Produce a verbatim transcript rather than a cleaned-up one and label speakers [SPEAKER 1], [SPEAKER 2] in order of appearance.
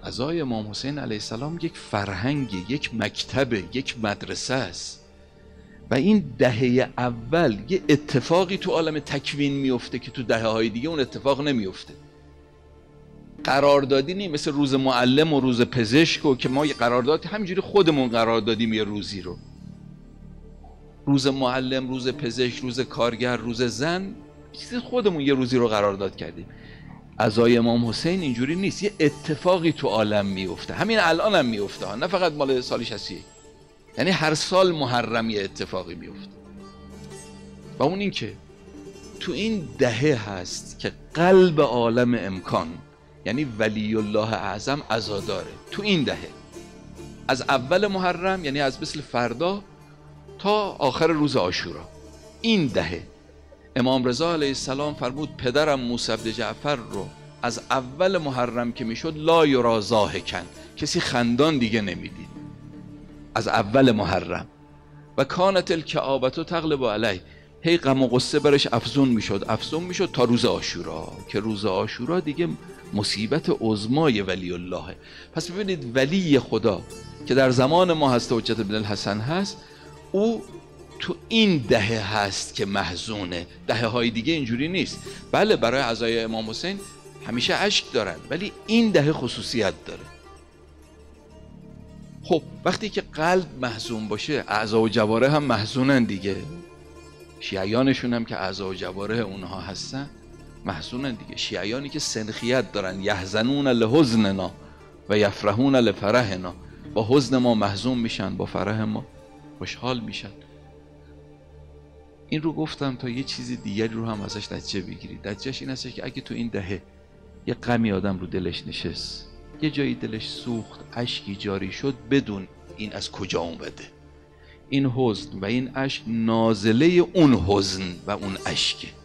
[SPEAKER 1] عزای امام حسین علیه السلام یک فرهنگ، یک مکتب، یک مدرسه است و این دهه اول یه اتفاقی تو عالم تکوین میفته که تو دهه های دیگه اون اتفاق نمیفته. قراردادی نیم مثل روز معلم و روز پزشک و که ما یه قرارداد همینجوری خودمون قرار دادیم یه روزی رو. روز معلم، روز پزشک، روز کارگر، روز زن، چیزی خودمون یه روزی رو قرارداد کردیم. عزای امام حسین اینجوری نیست، یه اتفاقی تو عالم میفته. همین الان هم میفته، نه فقط مال سال شصت و یک، یعنی هر سال محرم یه اتفاقی میفته. و اون این که تو این دهه هست که قلب عالم امکان، یعنی ولی الله اعظم عزاداره. تو این دهه از اول محرم، یعنی از مثل فردا تا آخر روز عاشورا، این دهه امام رضا علیه السلام فرمود پدرم موسی بن جعفر رو از اول محرم که میشد لا یرا ضاحکا، کسی خندان دیگه نمیدید از اول محرم. و کانت الکآبة تغلب علیه، هی غم و غصه برش افزون میشد افزون میشد تا روز عاشورا، که روز عاشورا دیگه مصیبت عظمای ولی الله. پس ببینید ولی خدا که در زمان ما هست، حجت بن الحسن هست، او تو این دهه هست که محزونه. دهه های دیگه اینجوری نیست. بله برای عزای امام حسین همیشه اشک دارن، ولی این دهه خصوصیت داره. خب وقتی که قلب محزون باشه، اعضا و جواره هم محزونن دیگه. شیعیانشون هم که اعضا و جواره اونها هستن محزونن دیگه. شیعیانی که سنخیت دارن، یحزنون لحزننا و یفرحون لفرحنا، با حزن ما محزون میشن، با فرح ما خوشحال میشن. این رو گفتم تا یه چیز دیگری رو هم ازش نتیجه بگیرید. نتیجهش این هستش که اگه تو این دهه یه غمی آدم رو دلش نشست، یه جایی دلش سوخت، اشکی جاری شد، بدون این از کجا اومده. این حزن و این اشک نازله اون حزن و اون اشکه.